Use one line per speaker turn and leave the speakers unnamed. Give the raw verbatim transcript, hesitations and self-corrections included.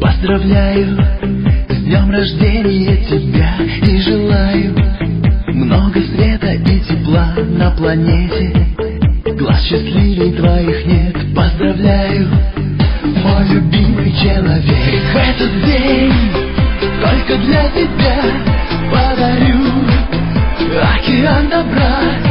Поздравляю с днем рождения тебя и желаю много света и тепла на планете. Глаз счастливей твоих нет. Поздравляю, мой любимый человек. В этот день только для тебя подарю океан добра.